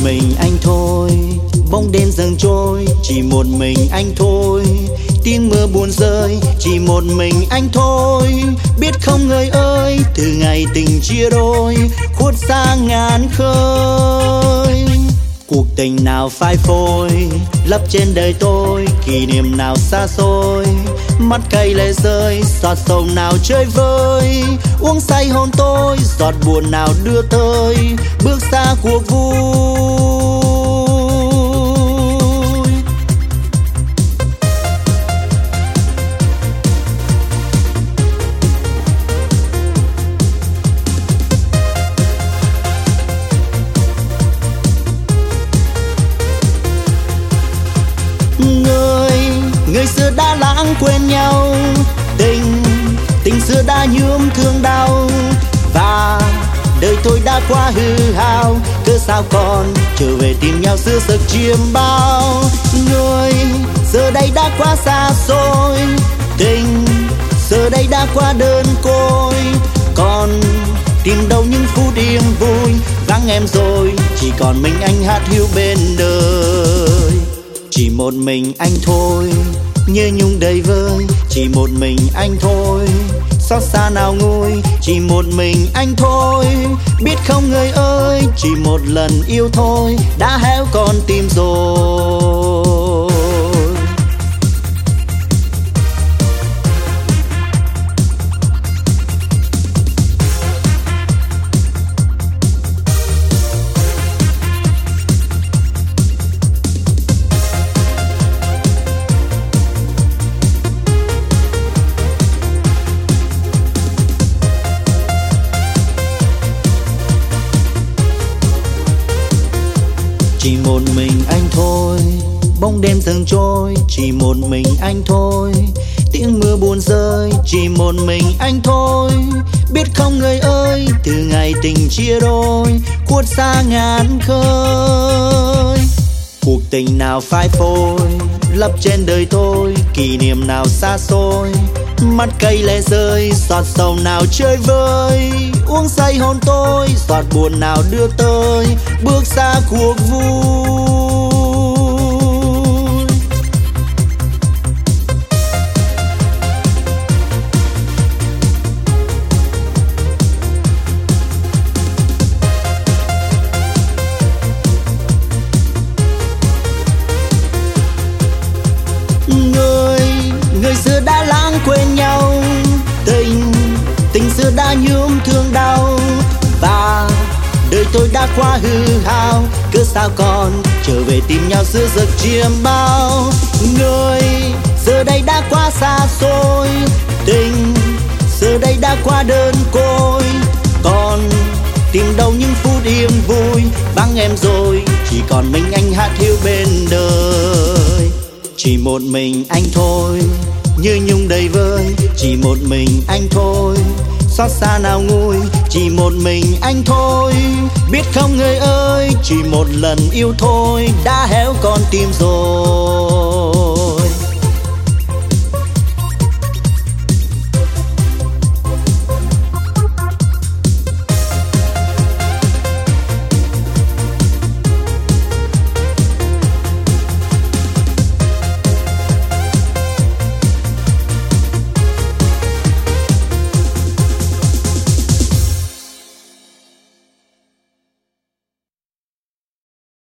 mình anh thôi. Bóng đêm dần trôi, chỉ một mình anh thôi. Tiếng mưa buồn rơi, chỉ một mình anh thôi. Biết không người ơi, từ ngày tình chia đôi, khuất xa ngàn khơi. Cuộc tình nào phai phôi, lấp trên đời tôi, kỷ niệm nào xa xôi. Mắt cay lệ rơi, giọt sầu nào chơi vơi. Uống say hôn tôi, giọt buồn nào đưa tới, bước xa cuộc vui. Người xưa đã lãng quên nhau, tình xưa đã nhuốm thương đau. Và đời tôi đã quá hư hao, cớ sao còn trở về tìm nhau xưa giấc chiêm bao. Người giờ đây đã quá xa xôi, tình giờ đây đã quá đơn côi. Còn tìm đâu những phút yên vui, vắng em rồi, chỉ còn mình anh hát hiu bên đời. Chỉ một mình anh thôi, nhớ nhung đầy vơi, chỉ một mình anh thôi. Xót xa nào nguôi, chỉ một mình anh thôi. Biết không người ơi, chỉ một lần yêu thôi, đã héo con tim rồi. Chỉ một mình anh thôi, bóng đêm dần trôi, chỉ một mình anh thôi. Tiếng mưa buồn rơi, chỉ một mình anh thôi. Biết không người ơi, từ ngày tình chia đôi, khuất xa ngàn khơi. Cuộc tình nào phai phôi, lấp trên đời tôi, kỷ niệm nào xa xôi. Mắt cay lệ rơi, giọt sầu nào chơi vơi. Uống say hôn tôi, giọt buồn nào đưa tới, bước xa cuộc vui. Người xưa đã lãng quên nhau, tình xưa đã nhuốm thương đau. Và đời tôi đã quá hư hao, cớ sao còn trở về tìm nhau xưa giấc chiêm bao. Người giờ đây đã quá xa xôi, tình giờ đây đã quá đơn côi. Còn tìm đâu những phút yên vui, vắng em rồi, chỉ còn mình anh hát hiu bên đời. Chỉ một mình anh thôi, như nhung đầy vơi, chỉ một mình anh thôi. Xót xa nào nguôi, chỉ một mình anh thôi. Biết không người ơi, chỉ một lần yêu thôi, đã héo con